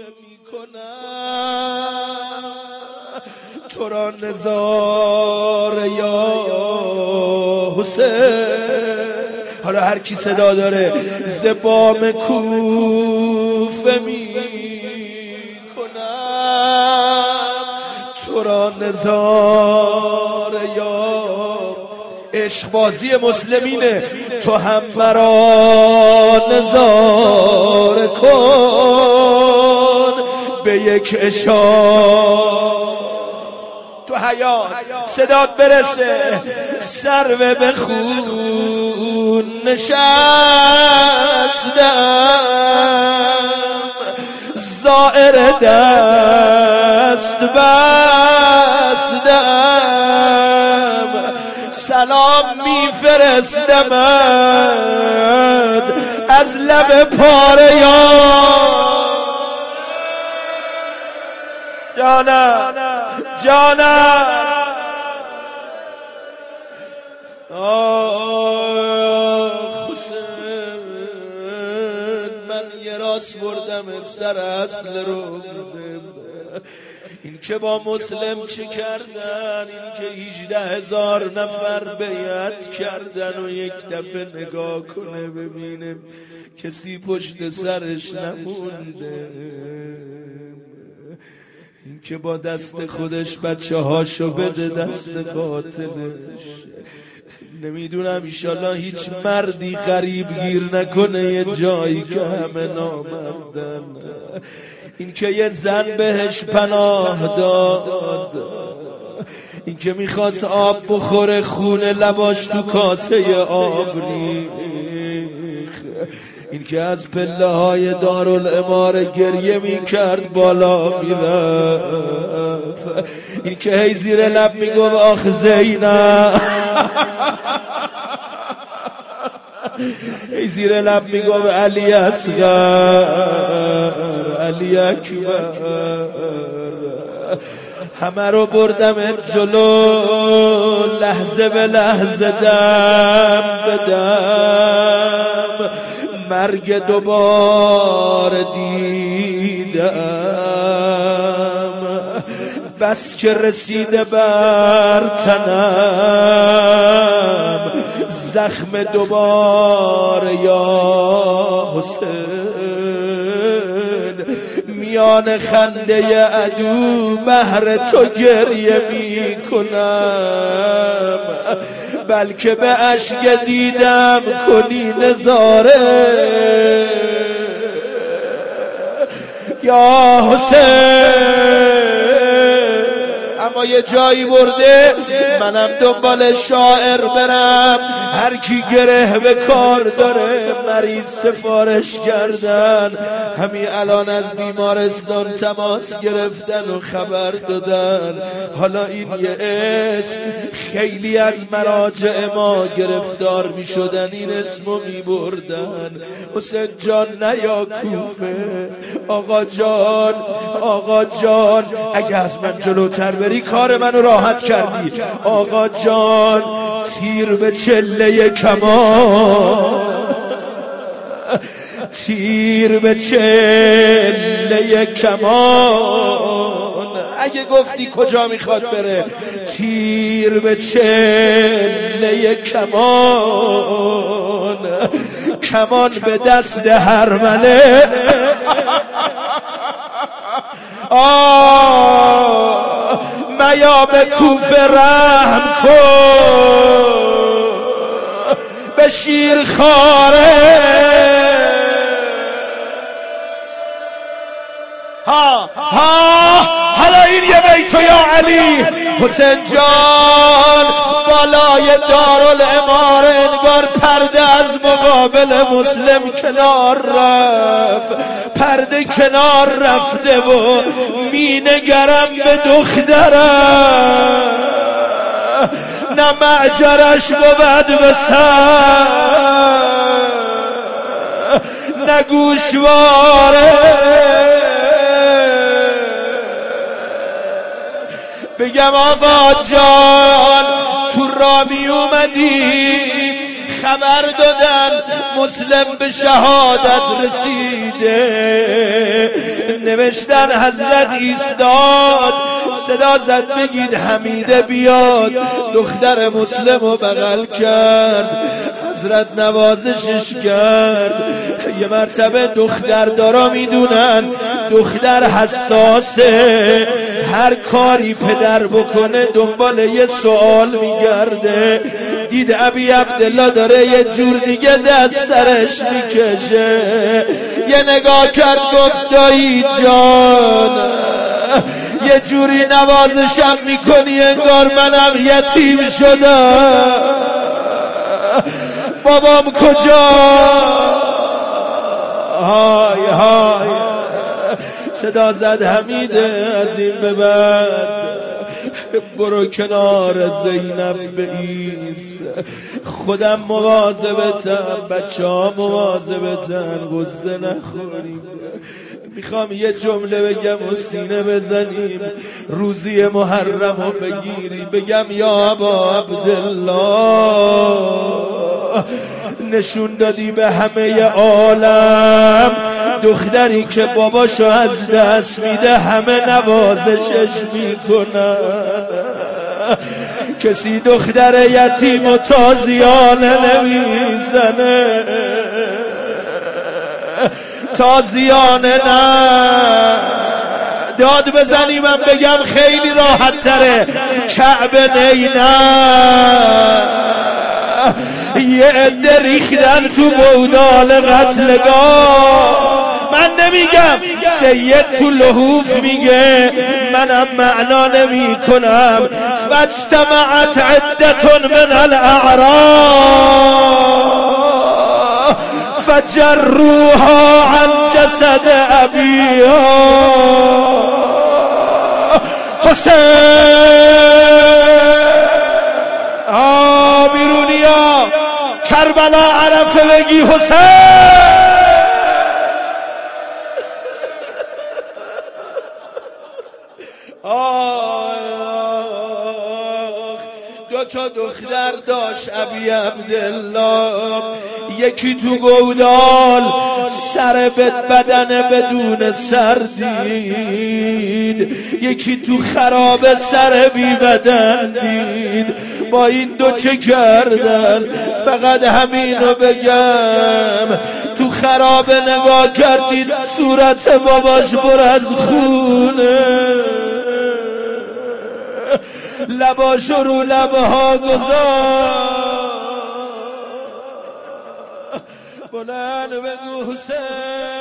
میکنم تو را نظاره یا حسین. حالا هر کی صدا داره ز بام کوفه میکنم تو را نظاره یا عشق بازی مسلمینه. تو هم مرا نظاره کن به یک اشاره تو حیات صدات برسه. سرو به خون نشستم زائر دست بستم سلام میفرستمت از لب پاره یا جانم جانم. حسین من یه راست بردم سر اصل رو. این که با مسلم چه کردن، این که 18,000 نفر بیعت کردن و یک دفعه نگاه کنه ببینه کسی پشت سرش نمونده. این که با دست خودش بچه هاشو بده دست قاتلش. نمیدونم ایشالله هیچ مردی غریب گیر نکنه یه جایی که همه نامردن. این که یه زن بهش پناه داد، این که میخواست آب بخوره خونه لباش تو کاسه آب ریخت، این که از پله های دارالعماره گریه میکرد بالا میرفت، این که هی زیر لب میگفت آخ زینب، هی زیر لب میگفت علی اصغر علی اکبر. همه رو بردم جلو لحظه به لحظه دم به دم مرگ دوباره دیدم. بس که رسیده بر تنم زخم دوباره یا حسین. میان خنده عدو بهر تو گریه می کنم، بلکه به اشک دیدم کنی نظاره یا حسین. اما یه جایی برده منم دنبال شاعر برم. هر کی گره به کار داره مریض سفارش کردن، همین الان از بیمارستان تماس گرفتن و خبر دادن. حالا این یه اسم خیلی از مراجع ما گرفتار می شدن، این اسمو می بردن. حسین جان نیا کوفه، آقا جان آقا جان اگه از من جلوتر بری کار منو راحت کردی. آقا جان تیر به چله کمان، تیر به چله کمان. اگه گفتی کجا میخواد بره، تیر به چله کمان، کمان به دست هرمله. میا به کوفه رحم کن به شیرخواره. حالا این یه بیتو یا علی. حسین جان بالای دارالعماره انگار پرده از مقابل مسلم کنار رفت، پرده کنار رفته و می نگرم به دخترم، نه معجرش بود به سر نه گوشواره. بگم آقا جان تو را می اومدیم خبر دادن مسلم به شهادت رسیده. نوشتن حضرت ایستاد صدا زد بگید حمیده بیاد. دختر مسلم رو بغل کرد، حضرت نوازشش کرد. یه مرتبه دختردارا میدونن دختر حساسه، هر کاری پدر بکنه دنبال یه سوال میگرده. دید ابی عبدالله داره یه جور دیگه دست سرش میکشه، یه نگاه کرد گفت دایی جان یه جوری نوازشم میکنی انگار منم یتیم شدم، بابام کجا؟ های های صدا زد حمیده از این به بعد برو کنار زینب بایست، خودم مواظبتم، بچه ها مواظبتن، غصه نخوریم. میخوام یه جمله بگم و سینه بزنیم، روزی محرم رو بگیری بگم یا ابا عبدالله نشون دادی به همه عالم دختری که باباشو از دست میده همه نوازشش میکنن. کسی دختر یتیم و تازیانه نمیزنه، تازیانه نه. داد بزنی من بگم خیلی راحت تره، کعبه نه. یه عده ریختن تو بودال قتلگاه، من نمیگم، سید تو لحوف میگه، منم معنا نمی کنم. فاجتمعت عدتون من الاعراب فجروها عن جسد ابیها. حسین بیرونیا کربلا عرفه بگی حسین. دو تا دختر داشت ابی عبدالله، یکی تو گودال سر بدن بدون سر دید، یکی تو خراب سر بی بدن دید. با این دو چه کردن؟ فقط همینو بگم، تو خراب نگاه کردید صورت باباش پر از خونه، لباشو رو لبها گذار، بلند بگو حسین.